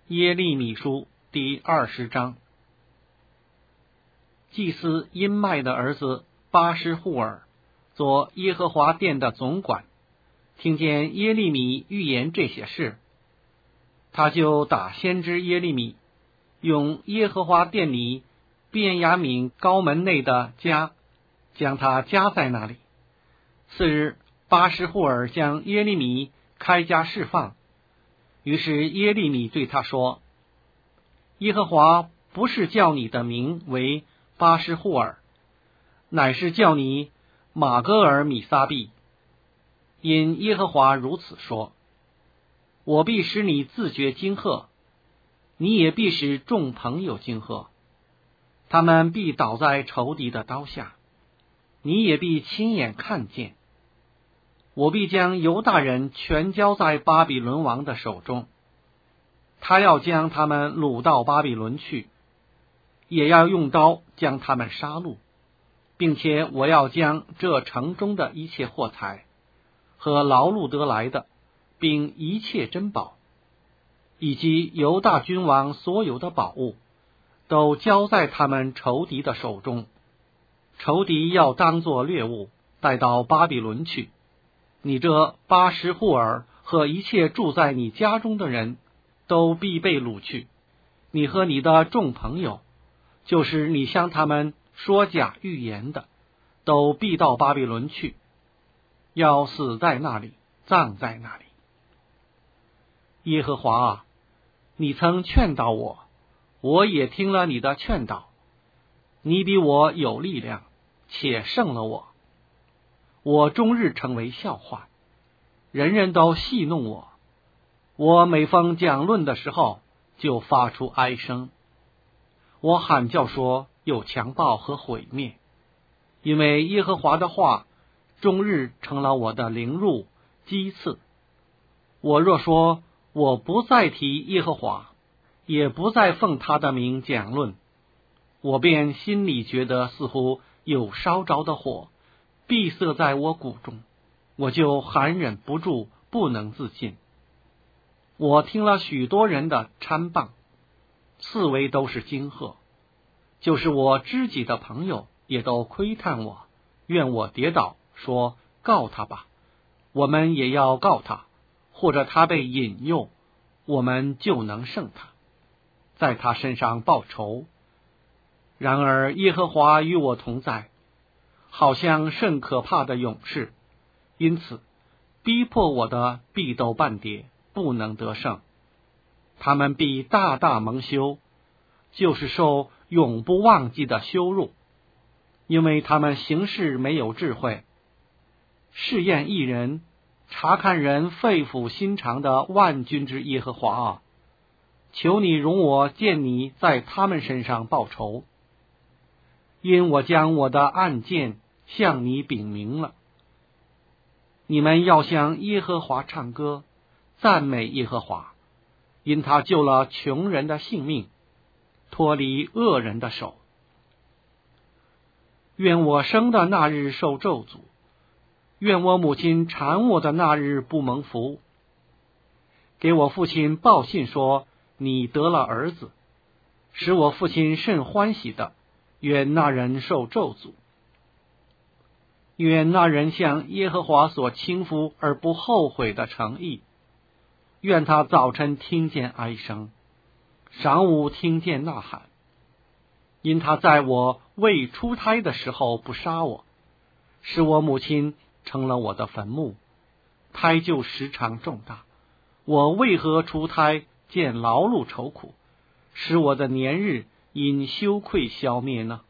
耶利米书第20章。祭司音麦的儿子巴施户尔做耶和华殿的总管，听见耶利米预言这些事，他就打先知耶利米，用耶和华殿里便雅悯高门内的家，将他夹在那里。次日，巴施户尔将耶利米开家释放。于是耶利米对他说：耶和华不是叫你的名为巴施户尔，乃是叫你马戈尔米撒毕。因耶和华如此说：我必使你自觉惊吓，你也必使众朋友惊吓，他们必倒在仇敌的刀下，你也必亲眼看见。我必将犹大人全交在巴比伦王的手中，他要将他们掳到巴比伦去，也要用刀将他们杀戮，并且我要将这城中的一切货财和劳碌得来的，并一切珍宝，以及犹大君王所有的宝物，都交在他们仇敌的手中。仇敌要当作掠物带到巴比伦去，你这巴施户尔和一切住在你家中的人都必被掳去，你和你的众朋友，就是你向他们说假预言的，都必到巴比伦去，要死在那里，葬在那里。耶和华啊，你曾劝导我，我也听了你的劝导。你比我有力量，且胜了我。我终日成为笑话，人人都戏弄我。我每逢讲论的时候，就发出哀声。我喊叫说有强暴和毁灭，因为耶和华的话终日成了我的凌辱讥刺。我若说我不再提耶和华，也不再奉他的名讲论，我便心里觉得似乎有烧着的火闭塞在我骨中，我就含忍不住，不能自禁。我听了许多人的参谤，四围都是惊吓，就是我知己的朋友也都窥探我，愿我跌倒，说告他吧，我们也要告他，或者他被引诱，我们就能胜他，在他身上报仇。然而耶和华与我同在，好像甚可怕的勇士，因此逼迫我的必都半跌，不能得胜。他们必大大蒙羞，就是受永不忘记的羞辱，因为他们行事没有智慧。试验一人，查看人肺腑心肠的万军之耶和华啊，求你容我见你在他们身上报仇，因我将我的案件向你禀明了。你们要向耶和华唱歌，赞美耶和华，因他救了穷人的性命，脱离恶人的手。愿我生的那日受咒诅，愿我母亲产我的那日不蒙福。给我父亲报信说你得了儿子，使我父亲甚欢喜的，愿那人受咒诅。愿那人向耶和华所倾覆而不后悔的诚意，愿他早晨听见哀声，晌午听见呐喊。因他在我未出胎的时候不杀我，使我母亲成了我的坟墓，胎就时常重大。我为何出胎见劳碌愁苦，使我的年日因羞愧消灭呢？